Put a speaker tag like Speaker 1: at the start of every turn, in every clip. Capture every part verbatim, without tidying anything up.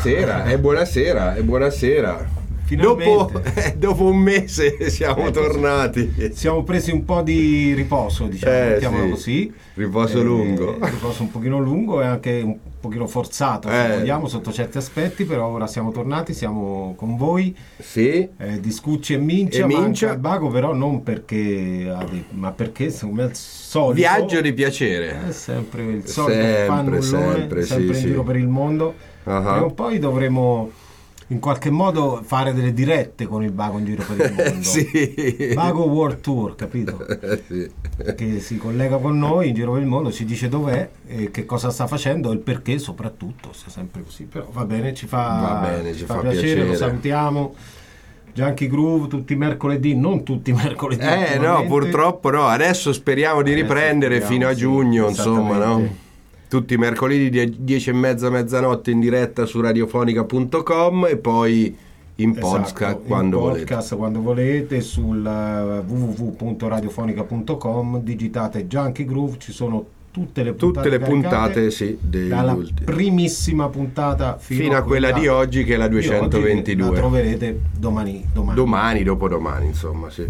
Speaker 1: buonasera, e buonasera, e buonasera. Dopo, eh, dopo un mese siamo eh, tornati.
Speaker 2: Siamo presi un po' di riposo, diciamo,
Speaker 1: eh,
Speaker 2: mettiamolo
Speaker 1: sì.
Speaker 2: così.
Speaker 1: Riposo eh, lungo.
Speaker 2: Riposo un pochino lungo e anche un pochino forzato, se
Speaker 1: eh.
Speaker 2: vogliamo, sotto certi aspetti, però ora siamo tornati, siamo con voi.
Speaker 1: Sì.
Speaker 2: Eh, di Scucci e Mincia,
Speaker 1: e Mincia.
Speaker 2: Il Bago, però non perché, ma perché secondo me è il solito
Speaker 1: viaggio di piacere.
Speaker 2: È sempre il solito
Speaker 1: sempre,
Speaker 2: fannullone,
Speaker 1: sempre,
Speaker 2: sempre
Speaker 1: sì,
Speaker 2: in giro
Speaker 1: sì.
Speaker 2: per il mondo.
Speaker 1: Uh-huh.
Speaker 2: Prima o poi dovremo in qualche modo fare delle dirette con il Bago in giro per il mondo.
Speaker 1: Sì.
Speaker 2: Bago World Tour, capito?
Speaker 1: Sì.
Speaker 2: Che si collega con noi in giro per il mondo, ci dice dov'è e che cosa sta facendo e il perché soprattutto, sia sempre così. Però va bene, ci fa,
Speaker 1: va bene,
Speaker 2: ci
Speaker 1: ci
Speaker 2: fa,
Speaker 1: fa
Speaker 2: piacere,
Speaker 1: piacere,
Speaker 2: lo salutiamo. Junkie Groove tutti i mercoledì, non tutti i mercoledì.
Speaker 1: Eh no, purtroppo no, adesso speriamo di
Speaker 2: adesso
Speaker 1: riprendere
Speaker 2: speriamo,
Speaker 1: fino a
Speaker 2: sì,
Speaker 1: giugno, insomma, no? Tutti i mercoledì di dieci e mezza mezzanotte in diretta su radiofonica punto com e poi in podcast,
Speaker 2: esatto,
Speaker 1: quando,
Speaker 2: in
Speaker 1: volete.
Speaker 2: podcast quando volete sul uh, w w w punto radiofonica punto com, digitate Junkie Groove, ci sono tutte le puntate,
Speaker 1: tutte le puntate sì,
Speaker 2: dalla
Speaker 1: ultimi.
Speaker 2: primissima puntata fino,
Speaker 1: fino a quella, quella di oggi, che è la duecentoventidue.
Speaker 2: La troverete domani, domani.
Speaker 1: Domani, dopodomani, insomma, sì.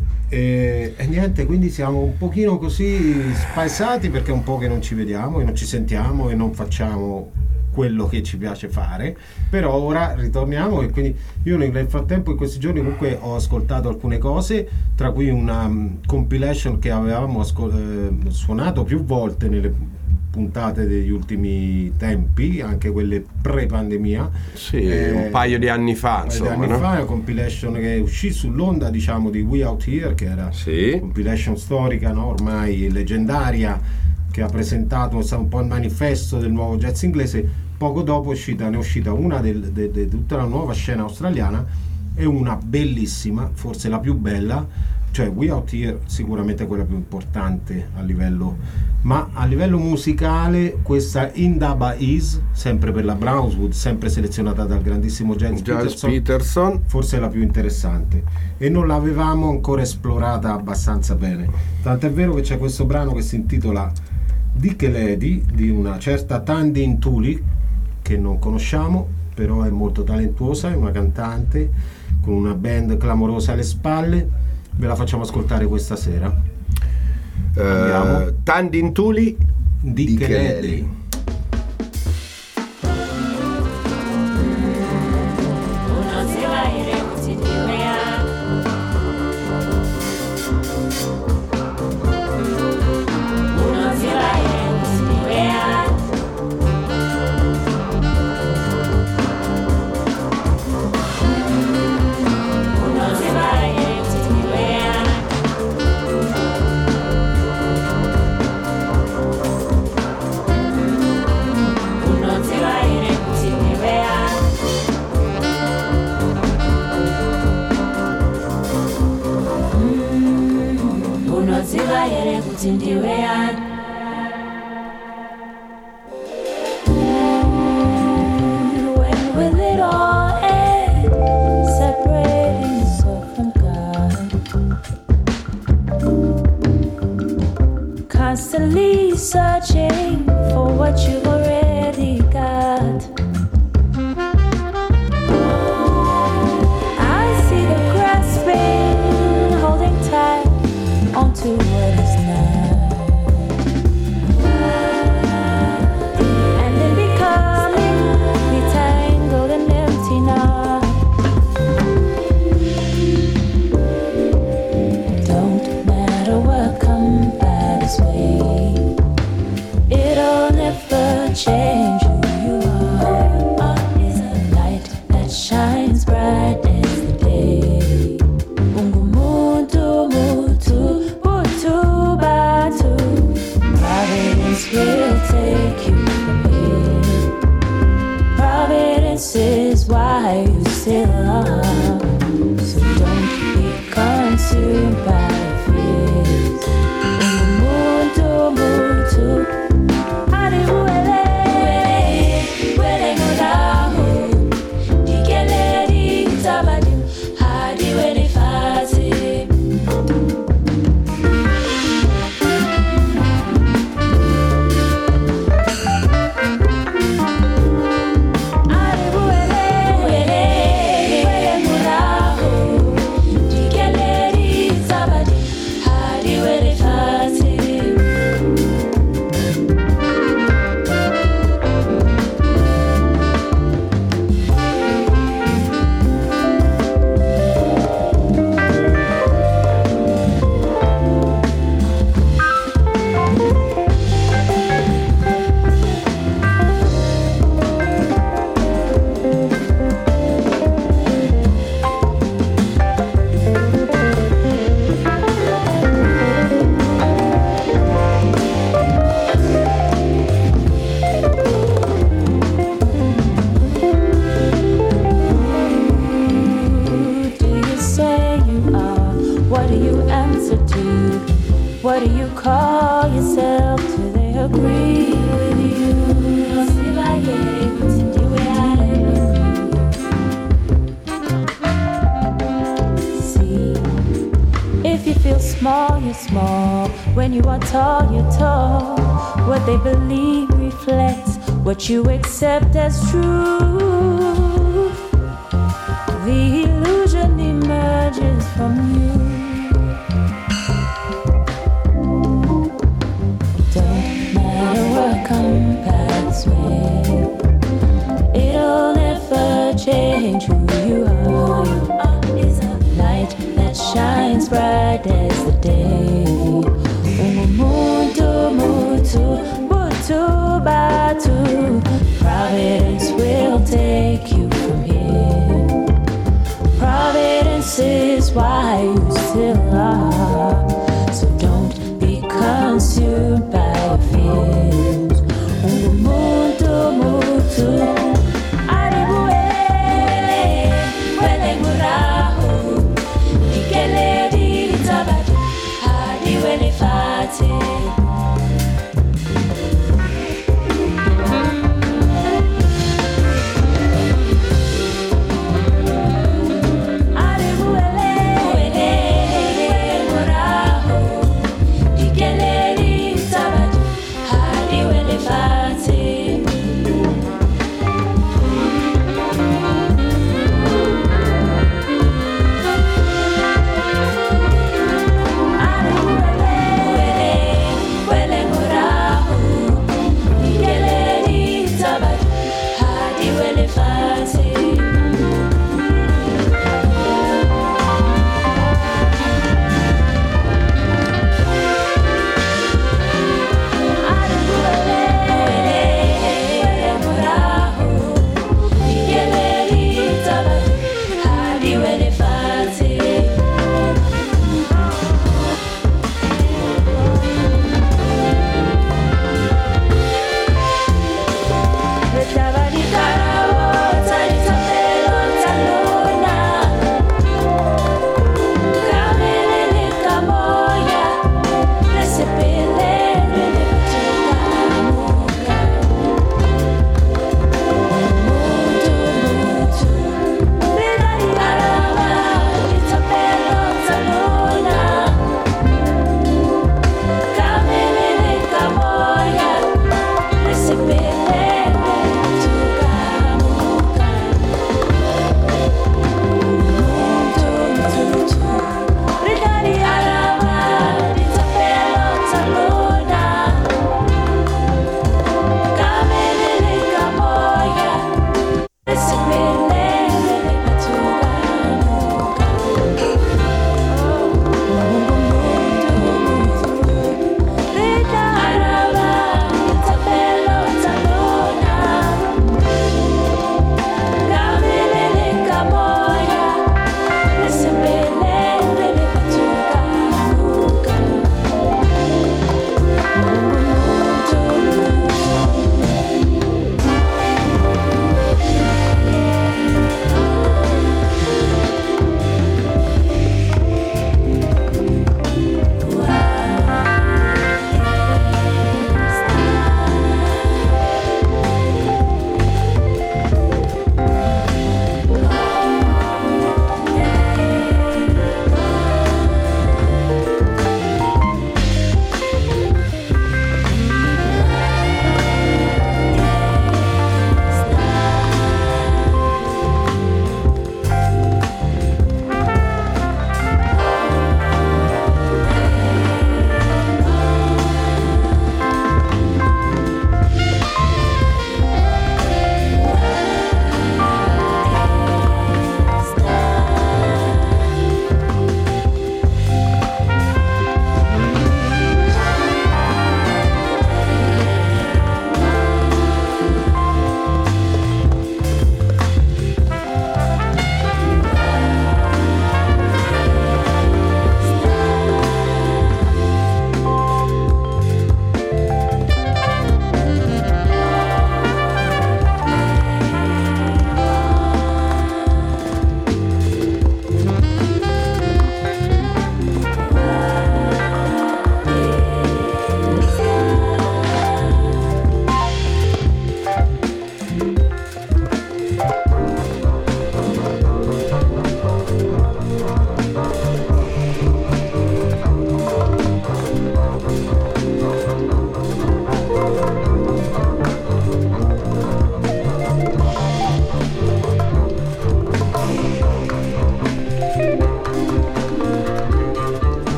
Speaker 2: E, e niente, quindi siamo un pochino così spaesati perché è un po' che non ci vediamo e non ci sentiamo e non facciamo quello che ci piace fare, però ora ritorniamo e quindi io nel frattempo in questi giorni comunque ho ascoltato alcune cose, tra cui una um, compilation che avevamo ascol- eh, suonato più volte nelle puntate degli ultimi tempi, anche quelle pre-pandemia.
Speaker 1: Sì,
Speaker 2: eh,
Speaker 1: un paio di anni fa, insomma,
Speaker 2: di anni
Speaker 1: no?
Speaker 2: fa, una compilation che uscì sull'onda, diciamo, di We Out Here, che era
Speaker 1: sì.
Speaker 2: una compilation storica, no? Ormai leggendaria, che ha presentato un po' il manifesto del nuovo jazz inglese. Poco dopo è uscita, ne è uscita una di de, de, tutta la nuova scena australiana e una bellissima, forse la più bella, cioè We Out Here sicuramente quella più importante a livello, ma a livello musicale questa Indaba Is, sempre per la Brownswood, sempre selezionata dal grandissimo Giles Peterson,
Speaker 1: Peterson,
Speaker 2: forse la più interessante e non l'avevamo ancora esplorata abbastanza bene, tant'è vero che c'è questo brano che si intitola Dick Lady di una certa Tandin Tuli che non conosciamo, però è molto talentuosa, è una cantante con una band clamorosa alle spalle. Ve la facciamo ascoltare questa sera.
Speaker 1: uh, Tandin Tuli
Speaker 2: di Kennedy.
Speaker 3: Constantly searching for what you already got. I see the grasping, holding tight onto what is not, and then becoming the tangled and empty knot. Don't matter what comes by this way, it'll never change who you are. Art is a light that shines bright as the day. Ungumuntu mutu mutu batu. Providence will take you from here. Providence is why you still are. So don't be consumed by fears. Ungumuntu mutu. Are small, you're small. When you are tall, you're tall. What they believe reflects what you accept as true. The illusion emerges from you. Don't matter what comes with, it'll never change who you are. You are is a light that shines bright as the day. Umumuntu mutu mutu batu. Providence will take you from here. Providence is why you still are. So don't be consumed by your fears. Umumuntu mutu.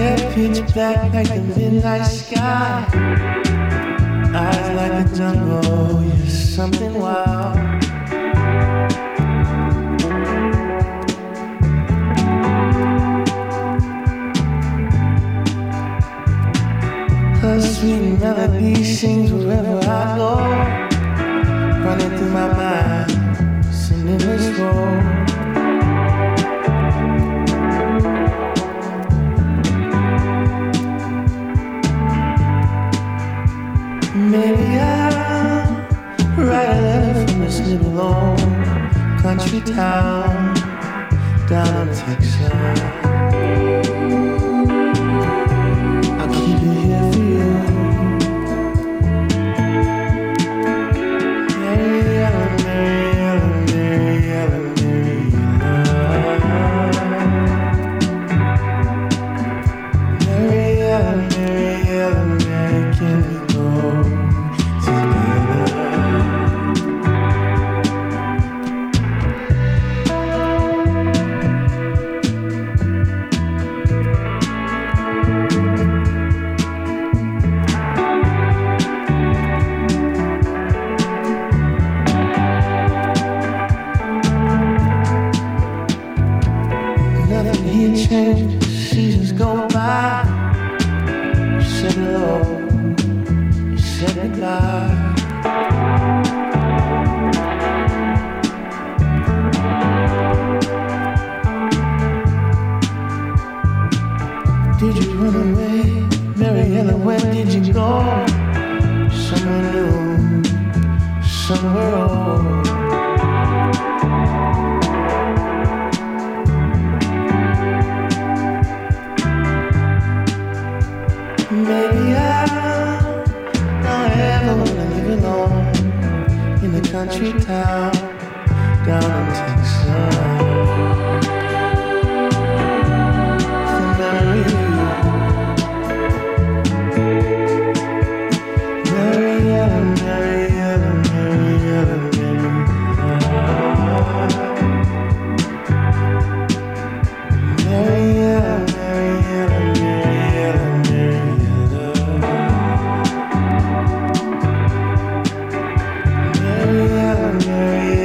Speaker 4: pitch black like the midnight sky. Eyes like the jungle, you're something wild. Her sweet melody sings wherever I go, running through my mind, singing this role. Maybe I'll write a letter from this little old country town down in Texas. I'll keep it here for you. Mary Ellen, Mary Ellen, Mary Ellen, Mary Ellen, Mary Ellen, Mary, can we go? Seasons go by. You said hello, you said goodbye. Did you run away, Mary Ellen? Where did you go? Somewhere new, somewhere old. Maybe I don't ever wanna live alone in a country town down in Texas. The memory of you, Mary Ellen, Mary Ellen, Mary Ellen, Mary Ellen, Mary Ellen, Mary Ellen, Mary Ellen, Mary. Mary Ellen, Mary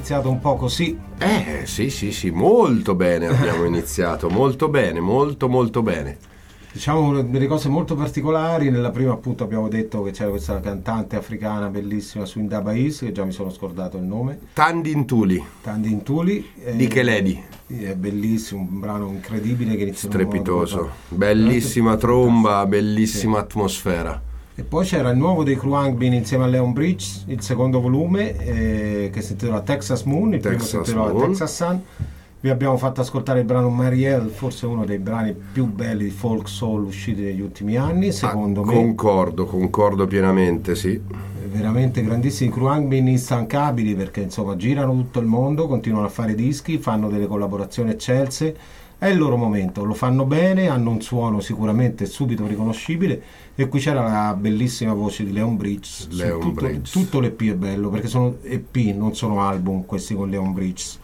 Speaker 2: iniziato un po' così.
Speaker 1: Eh sì sì sì, molto bene abbiamo iniziato, molto bene, molto molto bene.
Speaker 2: Diciamo delle cose molto particolari. Nella prima appunto abbiamo detto che c'era questa cantante africana bellissima, Swinda Bais, che già mi sono scordato il nome.
Speaker 1: Tandin Tuli.
Speaker 2: Tandin Tuli.
Speaker 1: Di Keledi.
Speaker 2: È bellissimo, un brano incredibile che inizia
Speaker 1: strepitoso,
Speaker 2: modo,
Speaker 1: bellissima tromba, bellissima
Speaker 2: sì.
Speaker 1: atmosfera.
Speaker 2: E poi c'era il nuovo dei Khruangbin insieme a Leon Bridges, il secondo volume eh, che si intitola Texas Moon, il
Speaker 1: Texas
Speaker 2: primo si intitola
Speaker 1: Moon.
Speaker 2: Texas Sun. Vi abbiamo fatto ascoltare il brano Marielle, forse uno dei brani più belli di folk soul usciti negli ultimi anni, secondo
Speaker 1: ah,
Speaker 2: me.
Speaker 1: Concordo, concordo pienamente, sì.
Speaker 2: Veramente grandissimi Khruangbin, instancabili, perché insomma girano tutto il mondo, continuano a fare dischi, fanno delle collaborazioni eccelse. È il loro momento, lo fanno bene, hanno un suono sicuramente subito riconoscibile, e qui c'era la bellissima voce di Leon Bridges.
Speaker 1: Leon
Speaker 2: tutto,
Speaker 1: Bridges. Tutto
Speaker 2: l'E P è bello, perché sono E P, non sono album questi con Leon Bridges.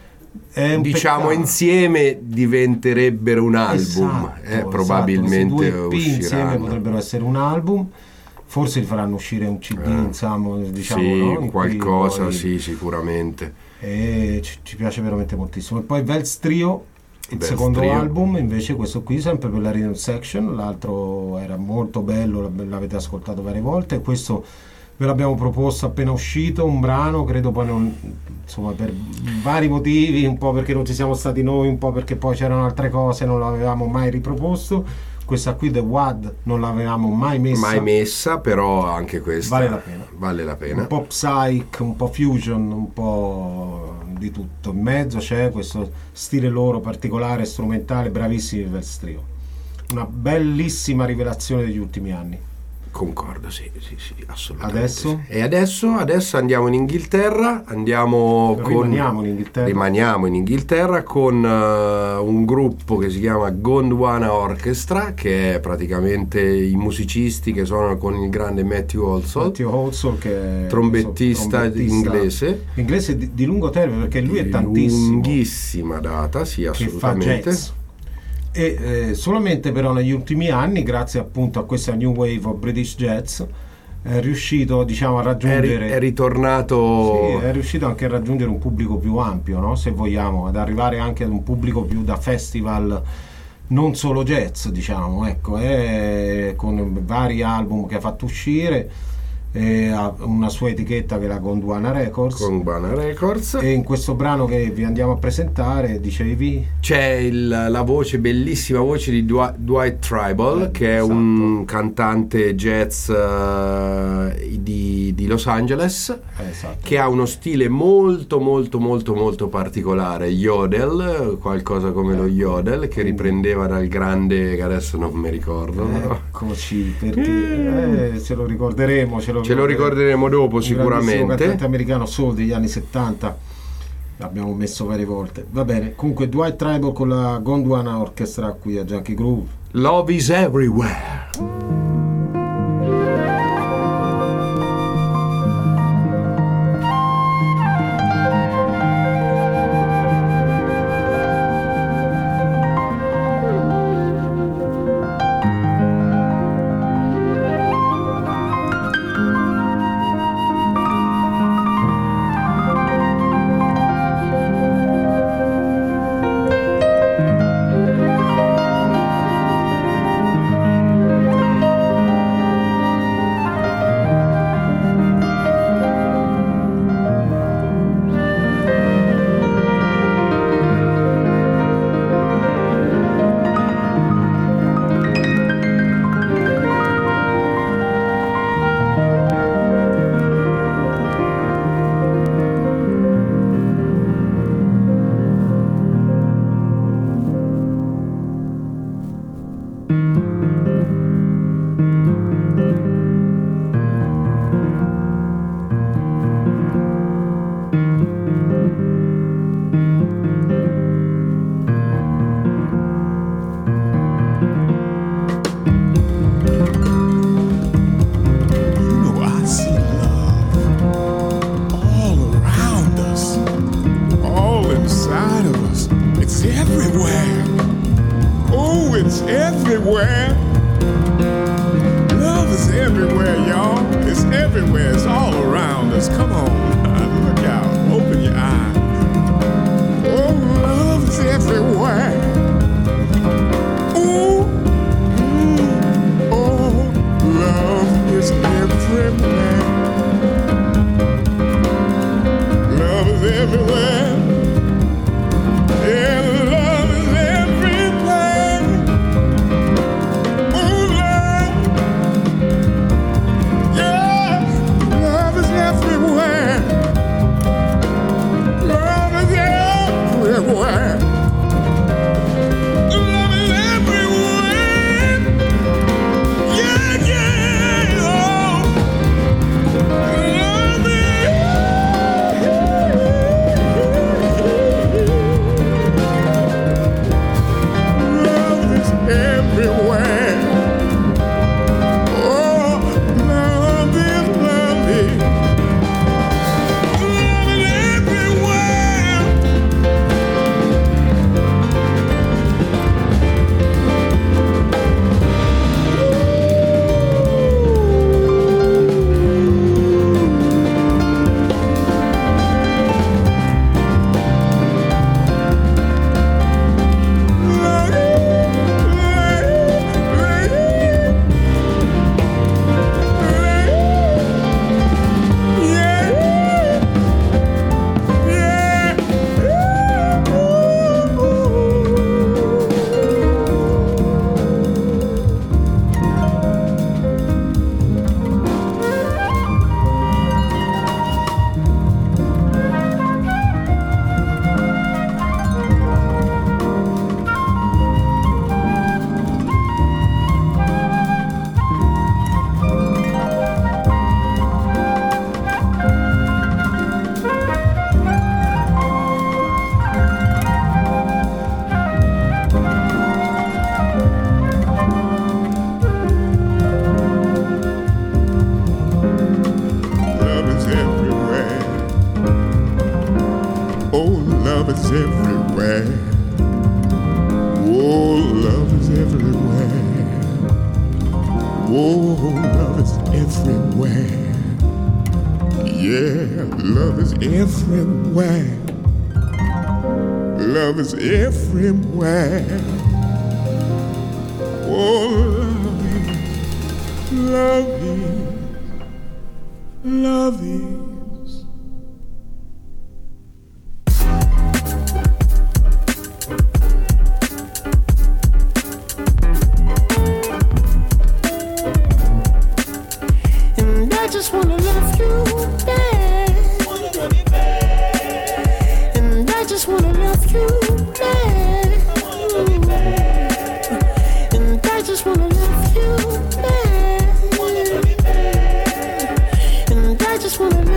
Speaker 2: È un
Speaker 1: diciamo
Speaker 2: peccato.
Speaker 1: Insieme diventerebbero un album,
Speaker 2: Esatto,
Speaker 1: eh, probabilmente
Speaker 2: esatto. Questi due E P insieme
Speaker 1: usciranno.
Speaker 2: potrebbero essere un album, forse li faranno uscire un C D,
Speaker 1: Eh,
Speaker 2: insomma, diciamo,
Speaker 1: sì,
Speaker 2: no? In
Speaker 1: qualcosa,
Speaker 2: cui poi-
Speaker 1: sì, sicuramente.
Speaker 2: e ci, ci piace veramente moltissimo. E poi Veltz Trio, il
Speaker 1: Veltz
Speaker 2: secondo
Speaker 1: Trio.
Speaker 2: album, invece questo qui sempre per la Rhythm Section, l'altro era molto bello, l'ab- l'avete ascoltato varie volte, e questo ve l'abbiamo proposto appena uscito, un brano, credo poi non, insomma, per vari motivi, un po' perché non ci siamo stati noi, un po' perché poi c'erano altre cose, non l'avevamo mai riproposto. Questa qui, The W A D, non l'avevamo mai messa.
Speaker 1: Mai messa, però anche questa
Speaker 2: Vale la pena.
Speaker 1: Vale la pena.
Speaker 2: Un po' psych, un po' fusion, un po' di tutto. In mezzo c'è questo stile loro particolare, strumentale, bravissimi il Veltz Trio. Una bellissima rivelazione degli ultimi anni.
Speaker 1: Concordo, sì, sì, sì, assolutamente.
Speaker 2: Adesso?
Speaker 1: sì. E adesso, adesso andiamo in Inghilterra, andiamo con...
Speaker 2: Rimaniamo in Inghilterra.
Speaker 1: Rimaniamo in Inghilterra con uh, un gruppo che si chiama Gondwana Orchestra, che è praticamente i musicisti che suonano con il grande Matthew Halsall,
Speaker 2: Matthew Halsall, che è
Speaker 1: trombettista,
Speaker 2: trombettista
Speaker 1: inglese.
Speaker 2: Inglese di, di lungo termine, perché lui è tantissimo.
Speaker 1: Lunghissima data, sì,
Speaker 2: Che fa
Speaker 1: assolutamente.
Speaker 2: jazz. E eh, solamente però negli ultimi anni, grazie appunto a questa new wave of British jazz, è riuscito, diciamo, a
Speaker 1: È,
Speaker 2: raggiungere
Speaker 1: ri- è ritornato...
Speaker 2: sì, è riuscito anche a raggiungere un pubblico più ampio, no? Se vogliamo, ad arrivare anche ad un pubblico più da festival, non solo jazz, diciamo, ecco, è con vari album che ha fatto uscire, e ha una sua etichetta che è la Gondwana Records.
Speaker 1: Gondwana Records.
Speaker 2: E in questo brano che vi andiamo a presentare, dicevi,
Speaker 1: C'è il- la voce, bellissima voce di Dw- Dwight Tribal,
Speaker 2: Eh,
Speaker 1: che è
Speaker 2: esatto.
Speaker 1: un cantante jazz eh, di, di Los Angeles,
Speaker 2: eh, esatto.
Speaker 1: che ha uno stile molto molto molto molto particolare, yodel, qualcosa come lo yodel, che riprendeva dal grande, che adesso non mi ricordo, però.
Speaker 2: Eccoci, perché eh, ce lo ricorderemo, ce lo,
Speaker 1: Ce lo ricorderemo dopo
Speaker 2: un grandissimo
Speaker 1: sicuramente.
Speaker 2: cantante americano soul degli anni settanta, l'abbiamo messo varie volte. Va bene, comunque Dwight Tribal con la Gondwana Orchestra qui a Junkie Groove.
Speaker 1: Love is everywhere.
Speaker 5: everywhere. Love is everywhere, y'all. It's everywhere. It's all around us. Come on. Look out. Open your eyes. everywhere. Yeah, love is everywhere. Love is everywhere. Oh, love is, love is, love is.
Speaker 4: And I just wanna love you back. Wanna love you back. And I just wanna love you back. I wanna love you back. And I just wanna love you back. Wanna love you back. And I just wanna love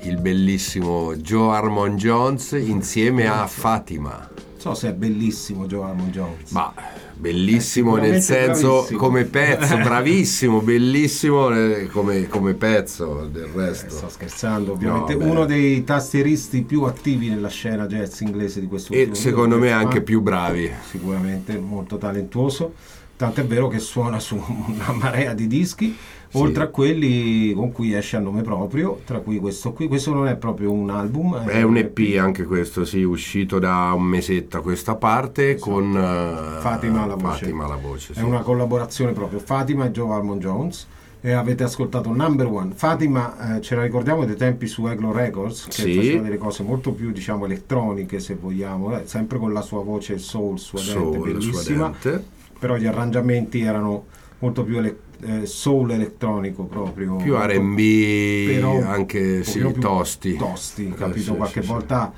Speaker 1: il bellissimo Joe Harmon Jones insieme a Fatima.
Speaker 2: Non so se è bellissimo Joe Harmon Jones.
Speaker 1: Ma bellissimo
Speaker 2: Eh,
Speaker 1: nel
Speaker 2: sicuramente
Speaker 1: senso
Speaker 2: bravissimo.
Speaker 1: come pezzo, bravissimo, bellissimo eh, come, come pezzo del
Speaker 2: Eh,
Speaker 1: resto.
Speaker 2: sto scherzando, ovviamente.
Speaker 1: No, beh.
Speaker 2: Uno dei tastieristi più attivi nella scena jazz inglese di questo
Speaker 1: E
Speaker 2: ultimo
Speaker 1: secondo me
Speaker 2: periodo,
Speaker 1: anche
Speaker 2: ma
Speaker 1: più bravi.
Speaker 2: sicuramente molto talentuoso. Tant'è vero che suona su una marea di dischi,
Speaker 1: Sì.
Speaker 2: oltre a quelli con cui esce a nome proprio, tra cui questo qui. Questo non è proprio un album,
Speaker 1: È un E P anche questo, sì, uscito da un mesetto a questa parte
Speaker 2: Esatto.
Speaker 1: con eh,
Speaker 2: Fatima alla voce.
Speaker 1: Fatima alla voce, sì.
Speaker 2: È una collaborazione proprio, Fatima e Joe Harmon Jones. E avete ascoltato Number One. Fatima, eh, ce la ricordiamo dei tempi su Eglo Records, che
Speaker 1: Sì.
Speaker 2: faceva delle cose molto più, diciamo, elettroniche, se vogliamo, eh, sempre con la sua voce soul suadente,
Speaker 1: Soul,
Speaker 2: bellissima.
Speaker 1: suadente.
Speaker 2: Però gli arrangiamenti erano molto più ele- eh, soul elettronico proprio,
Speaker 1: Più
Speaker 2: molto-
Speaker 1: R and B,
Speaker 2: però
Speaker 1: anche
Speaker 2: un
Speaker 1: sì,
Speaker 2: pochino più
Speaker 1: tosti.
Speaker 2: tosti,
Speaker 1: Eh,
Speaker 2: capito?
Speaker 1: sì,
Speaker 2: Qualche
Speaker 1: sì, sì.
Speaker 2: volta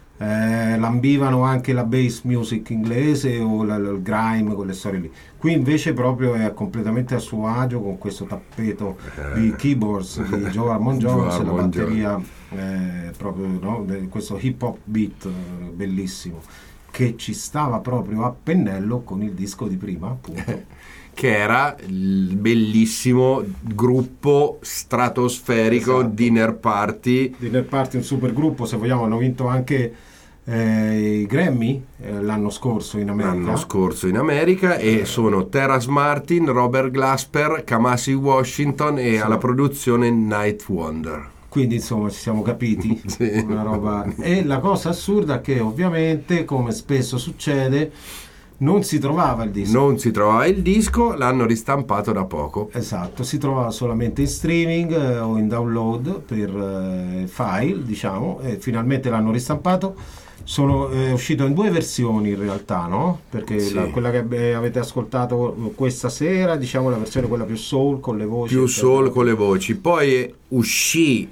Speaker 2: eh, lambivano anche la bass music inglese o la- la- il grime, quelle storie lì. Qui invece proprio è completamente a suo agio con questo tappeto di keyboards di Joe Harmon
Speaker 1: Joe
Speaker 2: Jones, la
Speaker 1: Harmon
Speaker 2: batteria eh, proprio, no? De- questo hip hop beat eh, bellissimo, che ci stava proprio a pennello con il disco di prima, appunto.
Speaker 1: Che era il bellissimo gruppo stratosferico
Speaker 2: Esatto.
Speaker 1: Dinner Party.
Speaker 2: Dinner Party, un super gruppo, se vogliamo, hanno vinto anche eh, i Grammy eh, l'anno scorso in America.
Speaker 1: L'anno scorso in America e sono Terrace Martin, Robert Glasper, Kamasi Washington e
Speaker 2: Sì.
Speaker 1: alla produzione Night Wonder.
Speaker 2: Quindi insomma ci siamo capiti.
Speaker 1: Sì.
Speaker 2: Una roba. E la cosa assurda è che ovviamente, come spesso succede, non si trovava il disco.
Speaker 1: Non si trovava il disco, l'hanno ristampato da poco.
Speaker 2: Esatto, si trovava solamente in streaming eh, o in download per eh, file, diciamo, e finalmente l'hanno ristampato. Sono eh, uscito in due versioni in realtà, no? Perché
Speaker 1: Sì.
Speaker 2: la- quella che eh, avete ascoltato questa sera, diciamo la versione quella più soul con le voci.
Speaker 1: Più
Speaker 2: eccetera.
Speaker 1: soul con le voci. Poi uscì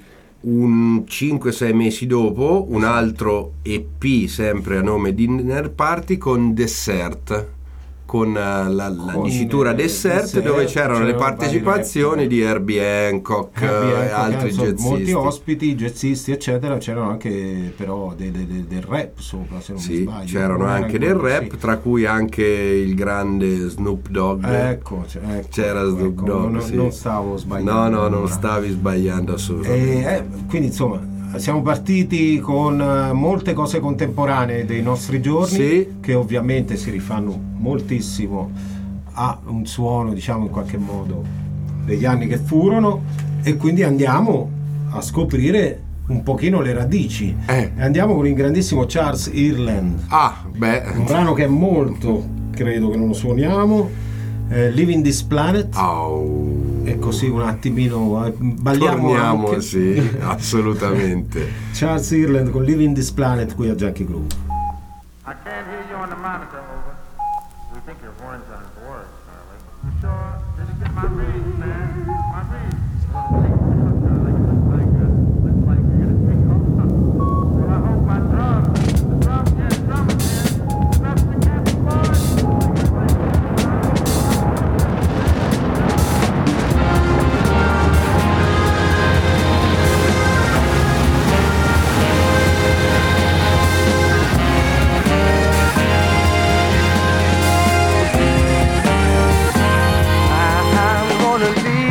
Speaker 1: un cinque sei mesi dopo un altro E P sempre a nome Dinner Party con Dessert, con eh, la, la
Speaker 2: Con,
Speaker 1: dicitura
Speaker 2: eh,
Speaker 1: Dessert,
Speaker 2: Dessert,
Speaker 1: dove c'erano le
Speaker 2: c'erano vari
Speaker 1: partecipazioni
Speaker 2: rap.
Speaker 1: di Herbie Hancock
Speaker 2: Herbie
Speaker 1: e
Speaker 2: Hancock,
Speaker 1: altri
Speaker 2: insomma, molti
Speaker 1: jazzisti.
Speaker 2: ospiti, jazzisti eccetera, c'erano anche però de- de- de- del rap sopra, se non mi
Speaker 1: Sì,
Speaker 2: sbaglio.
Speaker 1: c'erano
Speaker 2: Non era
Speaker 1: anche
Speaker 2: in
Speaker 1: del
Speaker 2: quello,
Speaker 1: rap,
Speaker 2: sì.
Speaker 1: tra cui anche il grande Snoop Dogg.
Speaker 2: Ecco, c- ecco,
Speaker 1: C'era Snoop
Speaker 2: ecco,
Speaker 1: Dogg,
Speaker 2: non,
Speaker 1: sì.
Speaker 2: non stavo sbagliando.
Speaker 1: No, no, non
Speaker 2: allora.
Speaker 1: stavi sbagliando
Speaker 2: E,
Speaker 1: assolutamente.
Speaker 2: eh, quindi insomma siamo partiti con eh, molte cose contemporanee dei nostri giorni,
Speaker 1: Sì.
Speaker 2: che ovviamente si rifanno moltissimo a un suono, diciamo, in qualche modo degli anni che furono, e quindi andiamo a scoprire un pochino le radici.
Speaker 1: Eh.
Speaker 2: E andiamo con il grandissimo Charles Ireland,
Speaker 1: Ah, beh,
Speaker 2: un brano che è molto, credo che non lo suoniamo, eh, Living This Planet.
Speaker 1: au.
Speaker 2: E così un attimino eh, balliamo
Speaker 1: Torniamo,
Speaker 2: anche.
Speaker 1: sì, assolutamente.
Speaker 2: Charles Ireland con Living This Planet qui a Junkie Groove.
Speaker 6: I can't hear you on the monitor, over. We think your horns aren't work, Charlie. You sure? Did you get my read, man? My read. Charlie, you look like, uh, looks like you're gonna take off. Well, I hope my drum, the drum, yeah, the drum again. That's the Captain Boy. I'm gonna leave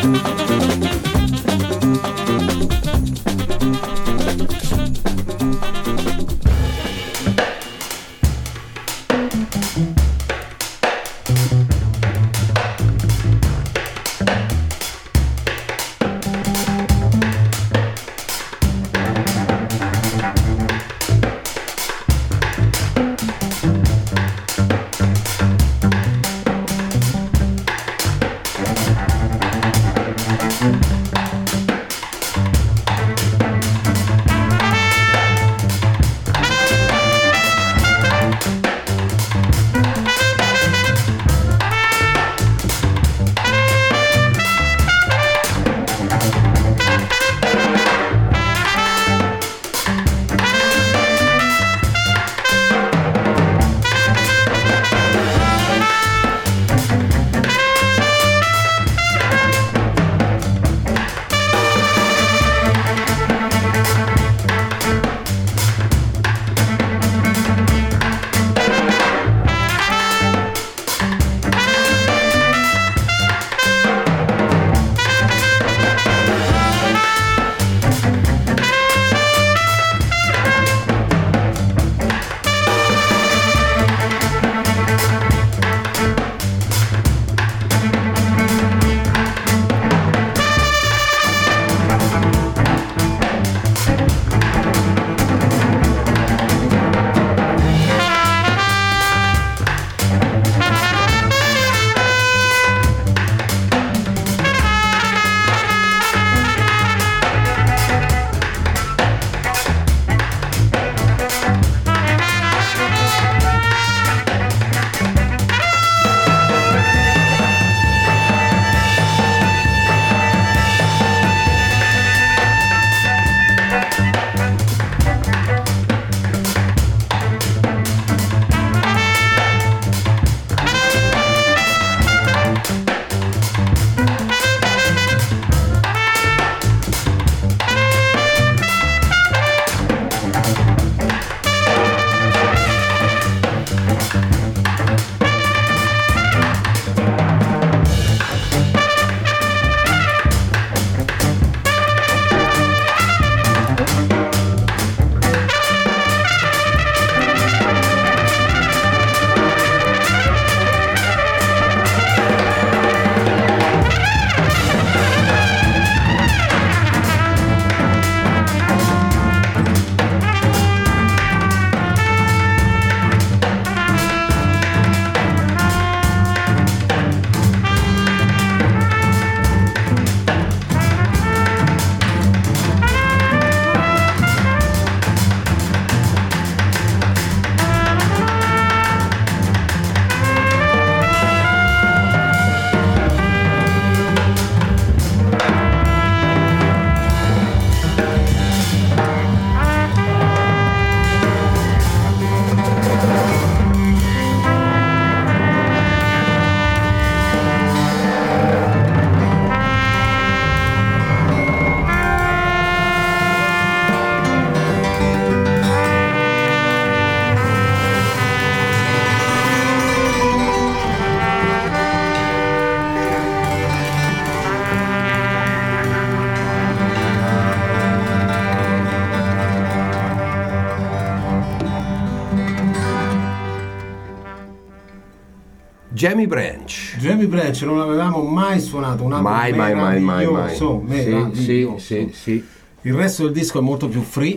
Speaker 1: Jamie Branch.
Speaker 2: Jamie Branch non l'avevamo mai suonato, un album
Speaker 1: mai, mai, mai, mai, mai.
Speaker 2: meraviglioso.
Speaker 1: Sì, sì, sì.
Speaker 2: Il resto del disco è molto più free.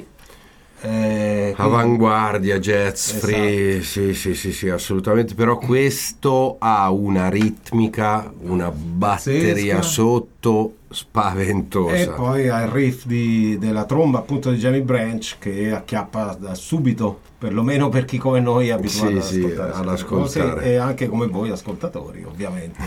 Speaker 2: Eh,
Speaker 1: Avanguardia, jazz,
Speaker 2: esatto.
Speaker 1: free, sì, sì, sì, sì, assolutamente. Però questo ha una ritmica, una batteria
Speaker 2: Pazzesca.
Speaker 1: Sotto spaventosa.
Speaker 2: E poi ha il riff di, della tromba appunto di Jamie Branch che acchiappa da subito, perlomeno per chi come noi è abituato
Speaker 1: Sì,
Speaker 2: ad
Speaker 1: sì,
Speaker 2: ascoltare,
Speaker 1: ad
Speaker 2: queste cose,
Speaker 1: ascoltare.
Speaker 2: e anche come voi ascoltatori ovviamente.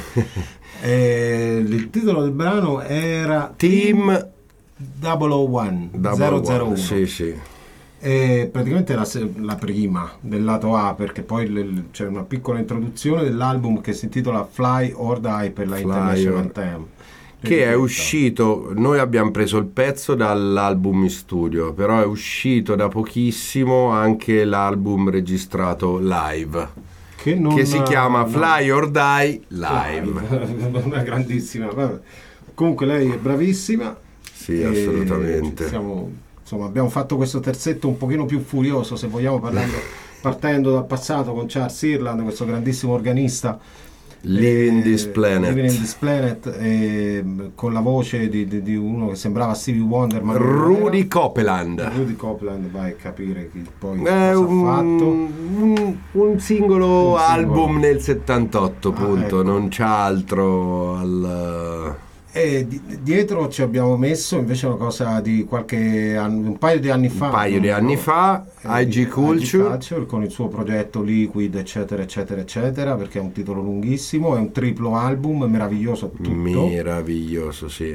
Speaker 2: E il titolo del brano era
Speaker 1: Team
Speaker 2: double oh one, zero zero uno.
Speaker 1: Sì, sì.
Speaker 2: E praticamente la, la prima del lato A, perché poi le, c'è una piccola introduzione dell'album che si intitola Fly or Die per la
Speaker 1: Fly
Speaker 2: International
Speaker 1: or-
Speaker 2: Anthem,
Speaker 1: Che è uscito, noi abbiamo preso il pezzo dall'album in studio, però è uscito da pochissimo anche l'album registrato live,
Speaker 2: che, non,
Speaker 1: che si chiama
Speaker 2: no,
Speaker 1: Fly or Die Live.
Speaker 2: una grandissima, vabbè. Comunque lei è bravissima.
Speaker 1: Sì,
Speaker 2: e
Speaker 1: assolutamente.
Speaker 2: ci siamo- insomma, abbiamo fatto questo terzetto un pochino più furioso, se vogliamo, parlando, partendo dal passato con Charles Ireland, questo grandissimo organista.
Speaker 1: Living
Speaker 2: eh,
Speaker 1: This Planet.
Speaker 2: Living in This Planet, eh, con la voce di, di- di uno che sembrava Stevie Wonder, ma non
Speaker 1: Rudy
Speaker 2: era.
Speaker 1: Copeland.
Speaker 2: Rudy Copeland, vai a capire chi poi
Speaker 1: È
Speaker 2: cosa
Speaker 1: un,
Speaker 2: ha fatto.
Speaker 1: un, un singolo
Speaker 2: Un singolo.
Speaker 1: album nel settantotto,
Speaker 2: Ah,
Speaker 1: punto,
Speaker 2: ecco.
Speaker 1: non c'ha altro al...
Speaker 2: E di- dietro ci abbiamo messo invece una cosa di qualche anno, un paio di anni fa.
Speaker 1: Un paio di
Speaker 2: no?
Speaker 1: anni fa,
Speaker 2: Eh,
Speaker 1: I G Culture.
Speaker 2: con il suo progetto Liquid, eccetera, eccetera, eccetera, perché è un titolo lunghissimo, è un triplo album meraviglioso tutto.
Speaker 1: Meraviglioso, sì.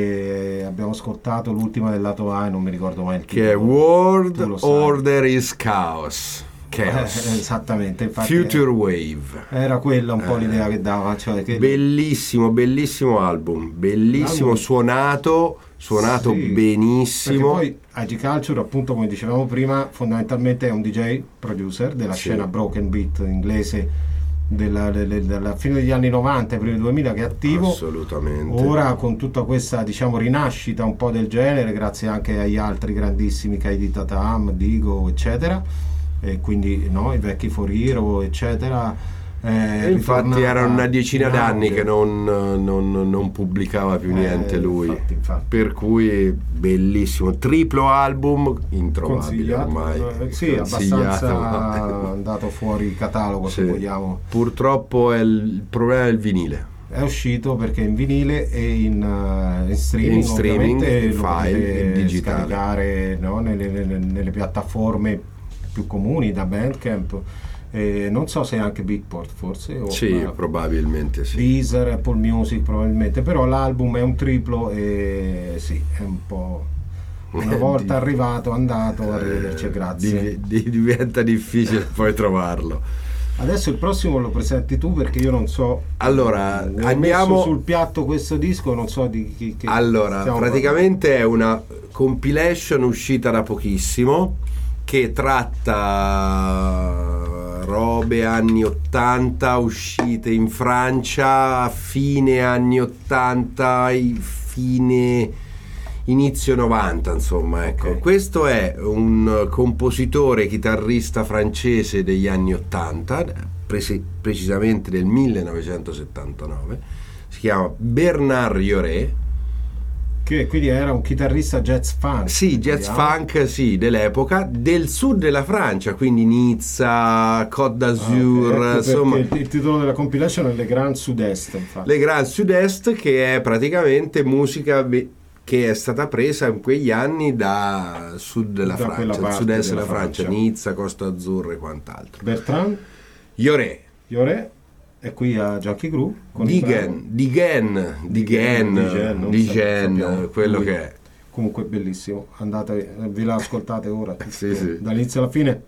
Speaker 2: E abbiamo ascoltato l'ultima del lato A e non mi ricordo mai il titolo.
Speaker 1: Che è World
Speaker 2: Tu lo sai.
Speaker 1: Order is Chaos. Chaos.
Speaker 2: Eh, esattamente, infatti
Speaker 1: Future Wave.
Speaker 2: era quella un po'
Speaker 1: Eh.
Speaker 2: l'idea che dava, cioè che
Speaker 1: Bellissimo, bellissimo album. Bellissimo,
Speaker 2: Album.
Speaker 1: suonato, suonato
Speaker 2: Sì,
Speaker 1: benissimo.
Speaker 2: perché poi I G Culture, appunto, come dicevamo prima, fondamentalmente è un D J producer della
Speaker 1: Sì.
Speaker 2: scena broken beat inglese della, delle- della fine degli anni novanta e primi duemila, che è attivo.
Speaker 1: Assolutamente.
Speaker 2: Ora con tutta questa, diciamo, rinascita un po' del genere, grazie anche agli altri grandissimi Kaidi Tatam, Digo, eccetera, e quindi no, i vecchi For Hero, eccetera. Eh,
Speaker 1: E infatti
Speaker 2: ritornava
Speaker 1: era una decina
Speaker 2: in
Speaker 1: d'anni
Speaker 2: auge.
Speaker 1: che non, non- non pubblicava più
Speaker 2: Eh,
Speaker 1: niente lui.
Speaker 2: infatti, infatti.
Speaker 1: Per cui bellissimo, triplo album, introvabile
Speaker 2: Consigliato,
Speaker 1: ormai.
Speaker 2: eh, sì,
Speaker 1: Consigliato.
Speaker 2: abbastanza andato fuori catalogo,
Speaker 1: Sì.
Speaker 2: se vogliamo.
Speaker 1: Purtroppo è il, il problema del vinile.
Speaker 2: È uscito perché in vinile e in, eh, in streaming,
Speaker 1: In streaming,
Speaker 2: ovviamente
Speaker 1: in
Speaker 2: lo
Speaker 1: file,
Speaker 2: potete
Speaker 1: in digitale.
Speaker 2: scaricare, no, nelle, nelle- nelle piattaforme più comuni, da Bandcamp. Eh, non so se anche Beatport, forse, o
Speaker 1: Sì,
Speaker 2: ma-
Speaker 1: probabilmente sì.
Speaker 2: Deezer, Apple Music probabilmente, però l'album è un triplo e sì, è un po'... Una volta arrivato, andato, arrivederci e grazie.
Speaker 1: Di- di- diventa difficile poi trovarlo.
Speaker 2: Adesso il prossimo lo presenti tu, perché io non so.
Speaker 1: Allora,
Speaker 2: ho
Speaker 1: andiamo-
Speaker 2: messo sul piatto questo disco, non so di chi. che
Speaker 1: Allora,
Speaker 2: stiamo
Speaker 1: praticamente è una compilation uscita da pochissimo che tratta robe anni ottanta uscite in Francia a fine anni ottanta, i- fine inizio novanta, insomma, ecco.
Speaker 2: Ok.
Speaker 1: Questo è un compositore chitarrista francese degli anni ottanta, presi- precisamente del millenovecentosettantanove. Si chiama Bernard Lloret.
Speaker 2: Che quindi era un chitarrista jazz funk.
Speaker 1: Sì, jazz
Speaker 2: vediamo.
Speaker 1: funk, sì, dell'epoca, del sud della Francia, quindi Nizza, Côte d'Azur,
Speaker 2: Ah, ok, ecco
Speaker 1: insomma,
Speaker 2: perché il, il titolo della compilation è Le Grand Sud-Est, infatti.
Speaker 1: le Grand Sud-Est, che è praticamente musica be- che è stata presa in quegli anni da sud della
Speaker 2: Da quella
Speaker 1: Francia, il
Speaker 2: parte
Speaker 1: sud-est
Speaker 2: della
Speaker 1: della Francia,
Speaker 2: Francia.
Speaker 1: Nizza, Costa Azzurra e quant'altro.
Speaker 2: Bertrand,
Speaker 1: Lloret,
Speaker 2: Lloret, e qui a Junkie Groove. con il brano.
Speaker 1: Digen, Digen, Digen,
Speaker 2: Digen, non
Speaker 1: Digen,
Speaker 2: sappiamo.
Speaker 1: quello
Speaker 2: Lui.
Speaker 1: che è.
Speaker 2: Comunque bellissimo, andate, vi la ascoltate ora,
Speaker 1: Sì, sì.
Speaker 2: dall'inizio alla fine.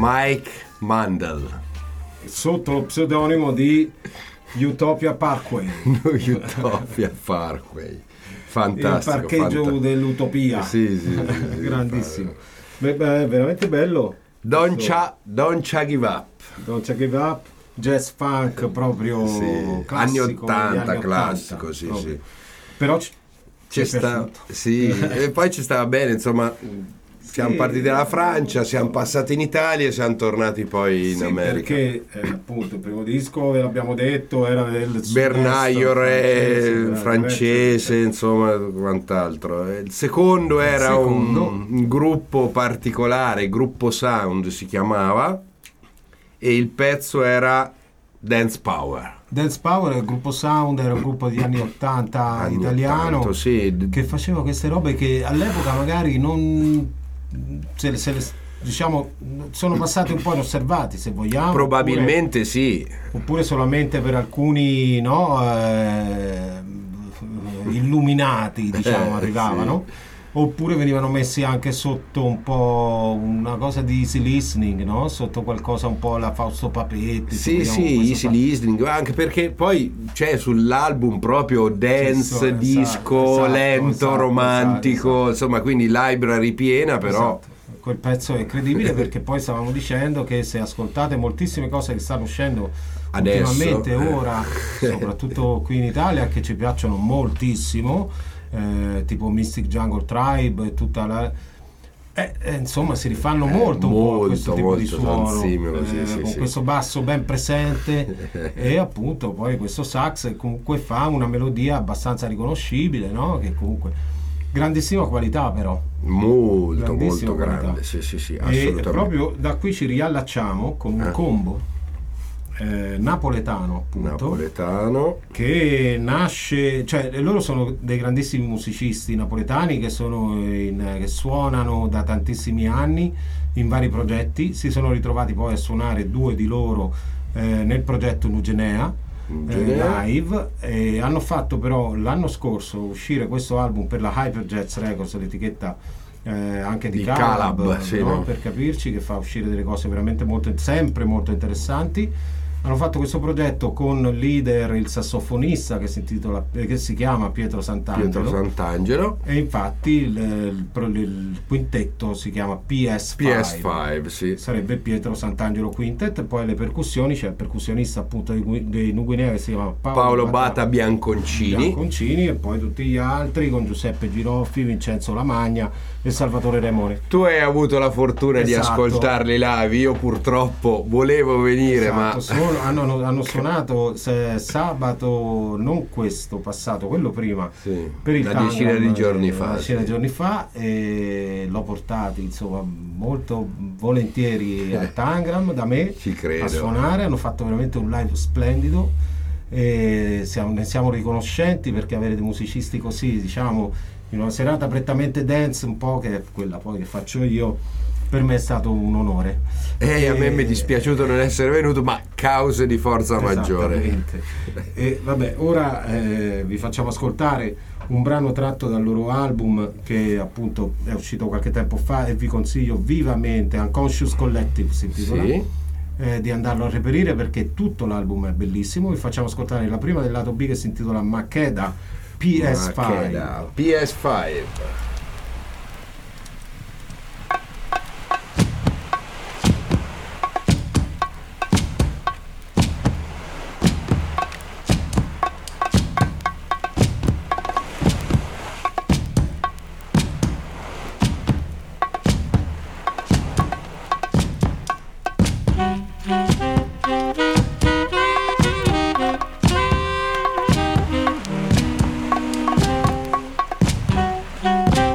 Speaker 1: Mike Mandel.
Speaker 2: Sotto lo pseudonimo di Utopia Parkway.
Speaker 1: Utopia Parkway. Fantastico.
Speaker 2: Il parcheggio
Speaker 1: fanta-
Speaker 2: dell'utopia.
Speaker 1: Sì, sì, sì, sì,
Speaker 2: grandissimo. Beh, beh, veramente bello.
Speaker 1: Don't cha, don't cha give up.
Speaker 2: Don't Give Up, jazz funk proprio
Speaker 1: Sì,
Speaker 2: classico,
Speaker 1: anni
Speaker 2: degli
Speaker 1: ottanta,
Speaker 2: anni
Speaker 1: classico,
Speaker 2: ottanta,
Speaker 1: sì,
Speaker 2: proprio.
Speaker 1: sì.
Speaker 2: Però c-
Speaker 1: C'è
Speaker 2: ci è
Speaker 1: sta,
Speaker 2: piaciuto.
Speaker 1: sì, e poi ci stava bene, insomma, siamo
Speaker 2: Sì.
Speaker 1: partiti dalla Francia, siamo passati in Italia e siamo tornati poi in
Speaker 2: Sì,
Speaker 1: America.
Speaker 2: perché eh, appunto il primo disco, ve l'abbiamo detto, era del sud-est
Speaker 1: Bernaio,
Speaker 2: francese,
Speaker 1: re,
Speaker 2: era
Speaker 1: francese, insomma, quant'altro. Il secondo era
Speaker 2: secondo.
Speaker 1: Un, un gruppo particolare, Gruppo Sound si chiamava, e il pezzo era Dance Power.
Speaker 2: Dance Power, il gruppo Sound, era un gruppo degli anni ottanta
Speaker 1: Anni
Speaker 2: italiano
Speaker 1: ottanta, sì.
Speaker 2: che faceva queste robe che all'epoca magari non se, se le- diciamo sono passati un po' inosservati, se vogliamo,
Speaker 1: Probabilmente sì.
Speaker 2: oppure, oppure solamente per alcuni, no, eh, illuminati, diciamo,
Speaker 1: Eh,
Speaker 2: arrivavano, oppure venivano messi anche sotto un po' una cosa di easy listening, no? Sotto qualcosa un po' la Fausto Papetti, se
Speaker 1: Sì,
Speaker 2: vogliamo,
Speaker 1: sì,
Speaker 2: questo
Speaker 1: easy
Speaker 2: fa-
Speaker 1: listening, anche perché poi c'è sull'album proprio dance,
Speaker 2: Sì, esatto,
Speaker 1: disco,
Speaker 2: esatto,
Speaker 1: lento,
Speaker 2: esatto,
Speaker 1: romantico,
Speaker 2: esatto.
Speaker 1: insomma, quindi library piena, però
Speaker 2: Esatto. Quel pezzo è incredibile perché poi stavamo dicendo che se ascoltate moltissime cose che stanno uscendo
Speaker 1: Adesso,
Speaker 2: ultimamente,
Speaker 1: eh.
Speaker 2: ora, soprattutto qui in Italia, che ci piacciono moltissimo, eh, tipo Mystic Jungle Tribe e tutta la... Eh, eh, insomma si rifanno molto, un po' a
Speaker 1: molto,
Speaker 2: questo tipo
Speaker 1: molto
Speaker 2: di suono,
Speaker 1: simile, sì,
Speaker 2: eh,
Speaker 1: sì,
Speaker 2: con
Speaker 1: sì.
Speaker 2: questo basso ben presente e appunto poi questo sax comunque fa una melodia abbastanza riconoscibile, no? Che comunque grandissima qualità, però
Speaker 1: molto,
Speaker 2: grandissima
Speaker 1: molto
Speaker 2: qualità.
Speaker 1: grande, sì, sì, sì,
Speaker 2: E
Speaker 1: assolutamente.
Speaker 2: proprio da qui ci riallacciamo con un
Speaker 1: Eh.
Speaker 2: combo eh, napoletano, appunto,
Speaker 1: Napoletano,
Speaker 2: che nasce, cioè loro sono dei grandissimi musicisti napoletani che, sono in, che suonano da tantissimi anni in vari progetti, si sono ritrovati poi a suonare due di loro eh, nel progetto Nugenea eh,
Speaker 1: Nugenea.
Speaker 2: live, e hanno fatto però l'anno scorso uscire questo album per la Hyperjazz Records, l'etichetta eh, anche di,
Speaker 1: Di
Speaker 2: Calab,
Speaker 1: Calab, sì,
Speaker 2: no?
Speaker 1: no?
Speaker 2: Per capirci, che fa uscire delle cose veramente molto, sempre molto interessanti. Hanno fatto questo progetto con leader il sassofonista che si, intitola, eh, che si chiama Pietro Sant'Angelo,
Speaker 1: Pietro Sant'Angelo,
Speaker 2: e infatti il, il, pro- il quintetto si chiama P S
Speaker 1: P S cinque, sì.
Speaker 2: sarebbe Pietro Sant'Angelo Quintet. Poi le percussioni, c'è il percussionista appunto di, Gui- di Nuguinea che si chiama Paolo,
Speaker 1: Paolo Bata Bianconcini.
Speaker 2: Bianconcini, e poi tutti gli altri con Giuseppe Giroffi, Vincenzo Lamagna e Salvatore Remone.
Speaker 1: Tu hai avuto la fortuna di
Speaker 2: Esatto.
Speaker 1: ascoltarli live, io purtroppo volevo venire,
Speaker 2: Esatto,
Speaker 1: ma
Speaker 2: sono- hanno, hanno suonato se- sabato, non questo passato, quello prima,
Speaker 1: sì,
Speaker 2: per il
Speaker 1: una
Speaker 2: Tangram,
Speaker 1: decina di giorni
Speaker 2: eh,
Speaker 1: fa.
Speaker 2: una decina
Speaker 1: sì.
Speaker 2: di giorni fa, e l'ho portati insomma molto volentieri al Tangram da me
Speaker 1: Ci credo.
Speaker 2: a suonare. Hanno fatto veramente un live splendido e siamo, ne siamo riconoscenti, perché avere dei musicisti così, diciamo, in una serata prettamente dance, un po' che è quella poi che faccio io, per me è stato un onore.
Speaker 1: Eh, a me mi è
Speaker 2: E-
Speaker 1: dispiaciuto non essere venuto, ma cause di forza maggiore.
Speaker 2: Esattamente. E vabbè, ora eh, vi facciamo ascoltare un brano tratto dal loro album che appunto è uscito qualche tempo fa, e vi consiglio vivamente, Unconscious Collective si intitola,
Speaker 1: Sì.
Speaker 2: eh, di andarlo a reperire, perché tutto l'album è bellissimo. Vi facciamo ascoltare la prima del lato B, che si intitola Makeda P S cinque.
Speaker 1: Makeda P S cinque.
Speaker 3: Thank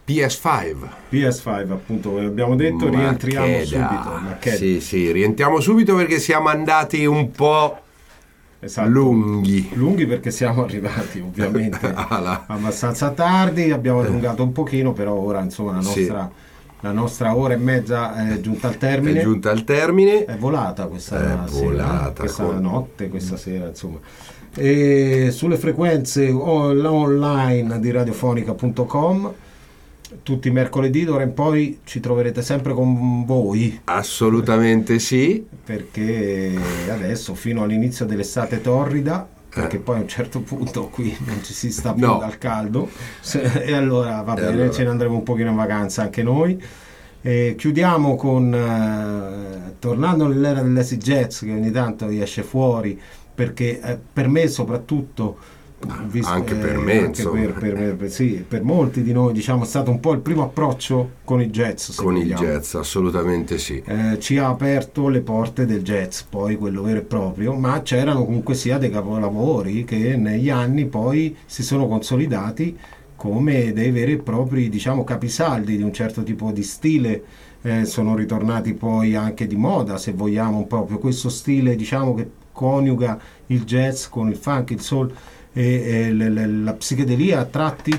Speaker 1: P S cinque.
Speaker 2: P S cinque, appunto, come abbiamo detto, rientriamo
Speaker 1: Makeda.
Speaker 2: subito. Makeda.
Speaker 1: Sì, sì, rientriamo subito perché siamo andati un po'
Speaker 2: Esatto.
Speaker 1: lunghi.
Speaker 2: Lunghi perché siamo arrivati ovviamente
Speaker 1: Alla-
Speaker 2: abbastanza tardi, abbiamo allungato un pochino, però ora insomma la
Speaker 1: Sì.
Speaker 2: nostra, la nostra ora e mezza è giunta al termine.
Speaker 1: È giunta al termine.
Speaker 2: È volata questa
Speaker 1: È
Speaker 2: sera,
Speaker 1: volata,
Speaker 2: questa
Speaker 1: con-
Speaker 2: notte, questa sera, insomma. E sulle frequenze on- online di radiofonica punto com tutti i mercoledì d'ora in poi ci troverete sempre con voi,
Speaker 1: Assolutamente sì.
Speaker 2: perché adesso fino all'inizio dell'estate torrida, perché poi a un certo punto qui non ci si sta più
Speaker 1: No.
Speaker 2: dal caldo, se- e allora va
Speaker 1: E
Speaker 2: bene,
Speaker 1: allora.
Speaker 2: ce ne andremo un pochino in vacanza anche noi. E chiudiamo con eh, tornando nell'era dell'acid jazz, che ogni tanto esce fuori, perché eh, per me soprattutto visto-
Speaker 1: anche per
Speaker 2: eh,
Speaker 1: me,
Speaker 2: anche
Speaker 1: insomma.
Speaker 2: per, per- per- sì, per molti di noi, diciamo, è stato un po' il primo approccio con il jazz, se
Speaker 1: Con il
Speaker 2: vogliamo.
Speaker 1: jazz, assolutamente sì.
Speaker 2: Eh, ci ha aperto le porte del jazz, poi quello vero e proprio, ma c'erano comunque sia dei capolavori che negli anni poi si sono consolidati come dei veri e propri, diciamo, capisaldi di un certo tipo di stile. Eh, sono ritornati poi anche di moda, se vogliamo, proprio questo stile, diciamo, che coniuga il jazz con il funk, il soul e, e le- le- la psichedelia a tratti,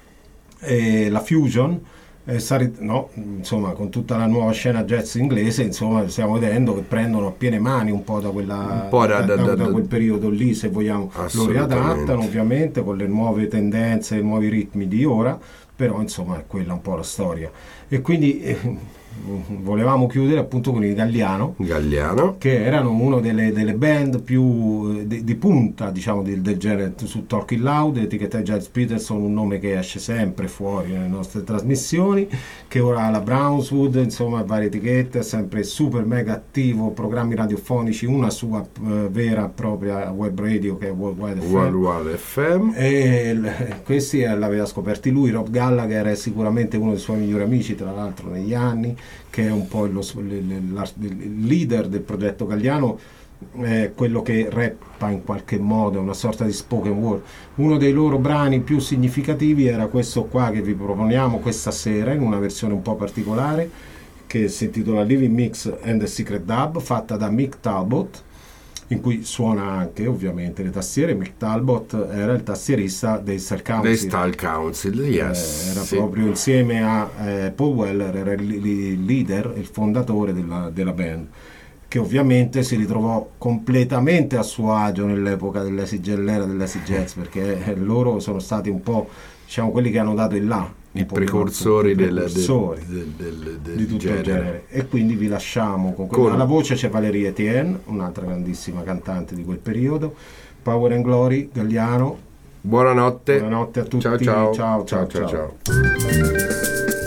Speaker 2: e la fusion. Eh, sta ri- no, insomma, con tutta la nuova scena jazz inglese, insomma, stiamo vedendo che prendono a piene mani un po' da quella
Speaker 1: Un po' da- da- da-
Speaker 2: da quel periodo lì, se vogliamo. Lo
Speaker 1: Assolutamente.
Speaker 2: riadattano ovviamente con le nuove tendenze, i nuovi ritmi di ora, però insomma è quella un po' la storia. E quindi eh, volevamo chiudere appunto con il Galliano,
Speaker 1: Galliano.
Speaker 2: che erano una delle, delle band più eh, di, di punta, diciamo, del, del genere su Talking Loud, etichetta di Giles Peterson, un nome che esce sempre fuori nelle nostre trasmissioni, che ora ha la Brownswood, insomma varie etichette, è sempre super mega attivo, programmi radiofonici, una sua eh, vera e propria web radio che è Worldwide F M.
Speaker 1: Worldwide F M.
Speaker 2: E l- questi eh, l'aveva scoperti lui. Rob Gallagher è sicuramente uno dei suoi migliori amici, tra l'altro negli anni, che è un po' lo- l- l- l'ar- il leader del progetto Galliano, eh, quello che rappa in qualche modo, è una sorta di spoken word. Uno dei loro brani più significativi era questo qua che vi proponiamo questa sera, in una versione un po' particolare, che si intitola Living Mix and the Secret Dub, fatta da Mick Talbot, in cui suona anche ovviamente le tastiere. Mick Talbot era il tastierista dei Star Council.
Speaker 1: Dei Style Council, yes.
Speaker 2: Eh, era
Speaker 1: sì.
Speaker 2: proprio insieme a eh, Paul Weller, era il, il leader, il fondatore della, della band, che ovviamente si ritrovò completamente a suo agio nell'epoca dell'acid jazz, perché eh, loro sono stati un po', diciamo, quelli che hanno dato il là, un
Speaker 1: I
Speaker 2: po'
Speaker 1: precursori,
Speaker 2: i
Speaker 1: del,
Speaker 2: precursori
Speaker 1: del, del, del, del
Speaker 2: di tutto
Speaker 1: genere.
Speaker 2: il genere. E quindi vi lasciamo con, quella.
Speaker 1: Con-
Speaker 2: Alla voce c'è Valérie Etienne, un'altra grandissima cantante di quel periodo. Power and Glory, Galliano.
Speaker 1: Buonanotte.
Speaker 2: Buonanotte a tutti.
Speaker 1: Ciao ciao.
Speaker 2: Ciao, ciao,
Speaker 1: ciao,
Speaker 2: ciao.
Speaker 1: ciao.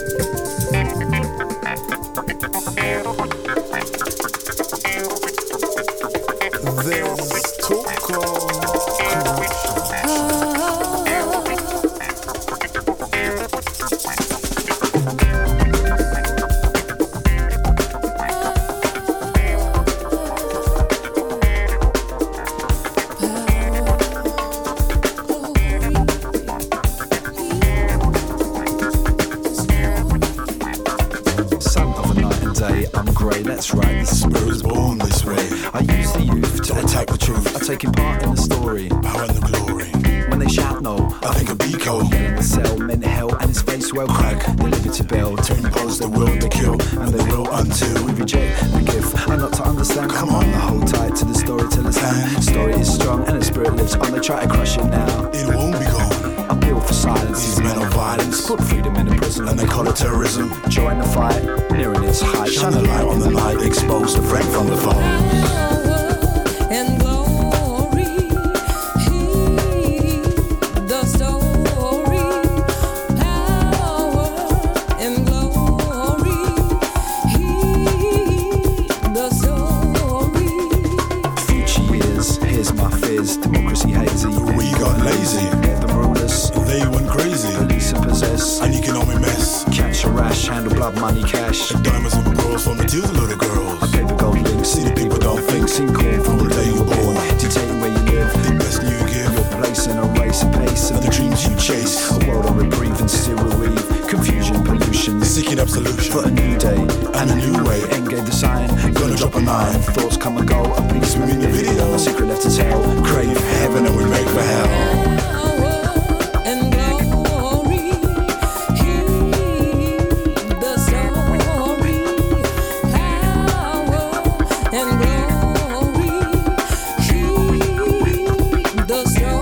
Speaker 5: There's talk of
Speaker 7: Son of a night and day, I'm grey, that's right, the spirit was born this way. I use the youth to attack the truth. I take part in the story,
Speaker 5: power and the glory.
Speaker 7: when they shout no,
Speaker 5: I think of Biko
Speaker 7: in the cell, meant hell, and his face well crack. The liberty bell,
Speaker 5: to impose their will to kill,
Speaker 7: and they will until we reject the gift. I'm not to understand, come on, I hold tight to the storyteller's hand. Story is strong and the spirit lives on, they try to crush it now.
Speaker 5: it won't be gone.
Speaker 7: Appeal for silence,
Speaker 5: These men of violence
Speaker 7: put freedom in the prison,
Speaker 5: and they call it terrorism.
Speaker 7: join the fight, nearing its height.
Speaker 5: Shine a light on the night, expose the friend from the foe.
Speaker 8: And glory, heed the story. Power and glory, heed the story.
Speaker 7: Future years, here's my fears. Democracy hazy,
Speaker 5: We got lazy,
Speaker 7: the rulers,
Speaker 5: they went crazy,
Speaker 7: police and possess.
Speaker 5: an economic mess.
Speaker 7: Catch a rash, handle blood, money, cash.
Speaker 5: Diamonds and pearls from the tears of little girls.
Speaker 7: I gave a gold links,
Speaker 5: See the people don't think,
Speaker 7: seen corn from the day you were born. Dictating where you live,
Speaker 5: the best you give,
Speaker 7: your place in a race, a pace,
Speaker 5: and
Speaker 7: and
Speaker 5: the dreams you chase.
Speaker 7: a world on reprieve and still we weave. Confusion
Speaker 5: absolution
Speaker 7: for a new day
Speaker 5: and a new way.
Speaker 7: Ain't gave the sign,
Speaker 5: Gonna drop a nine.
Speaker 7: Thoughts come and go, a policeman in the video, a secret left to tell.
Speaker 5: Crave heaven and we make for hell.
Speaker 8: Power and glory, heed the story. Power and glory, heed the story.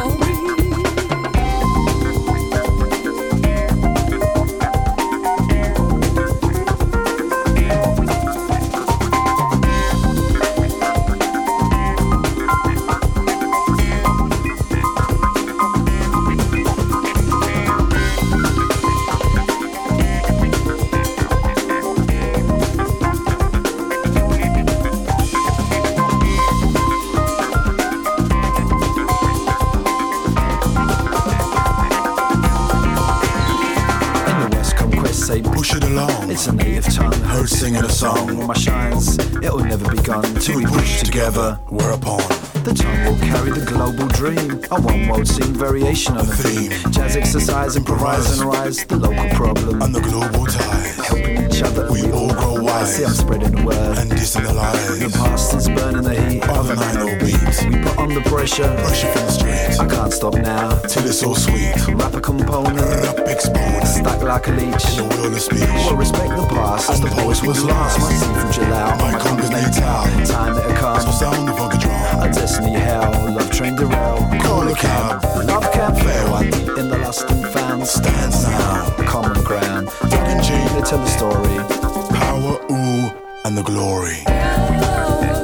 Speaker 5: Push it along.
Speaker 7: It's a native tongue,
Speaker 5: Heard singing a song.
Speaker 7: when my shines, it'll never be gone till we push together.
Speaker 5: Whereupon
Speaker 7: The tongue will carry the global dream. A one world scene variation on a theme. Jazz exercise, improvise and rise. The local problem
Speaker 5: on the global ties,
Speaker 7: helping each other.
Speaker 5: we all grow
Speaker 7: I
Speaker 5: wise
Speaker 7: see I'm spreading the word.
Speaker 5: and dissing the
Speaker 7: The
Speaker 5: lies
Speaker 7: past is burning the heat
Speaker 5: of the nine oh beats.
Speaker 7: We put on the pressure.
Speaker 5: Pressure from the streets
Speaker 7: I can't stop now.
Speaker 5: till it's so sweet.
Speaker 7: Rapper component,
Speaker 5: Rap exponent
Speaker 7: stack like a leech.
Speaker 5: in the world of speech.
Speaker 7: Well, respect the past as
Speaker 5: And
Speaker 7: the
Speaker 5: the
Speaker 7: poets
Speaker 5: poets
Speaker 7: was
Speaker 5: was
Speaker 7: last.
Speaker 5: last.
Speaker 7: My seed from Jalal,
Speaker 5: My
Speaker 7: my
Speaker 5: conquers
Speaker 7: conquers
Speaker 5: natal.
Speaker 7: natal. Time that it
Speaker 5: So
Speaker 7: comes.
Speaker 5: sound the funky drum.
Speaker 7: A destiny hell, love train derail.
Speaker 5: Call a cab.
Speaker 7: Love can't fail. I deep in the lost and found
Speaker 5: Stands now.
Speaker 7: common ground.
Speaker 5: Doug and G,
Speaker 7: They tell the story.
Speaker 5: power, ooh, and the glory.
Speaker 8: Power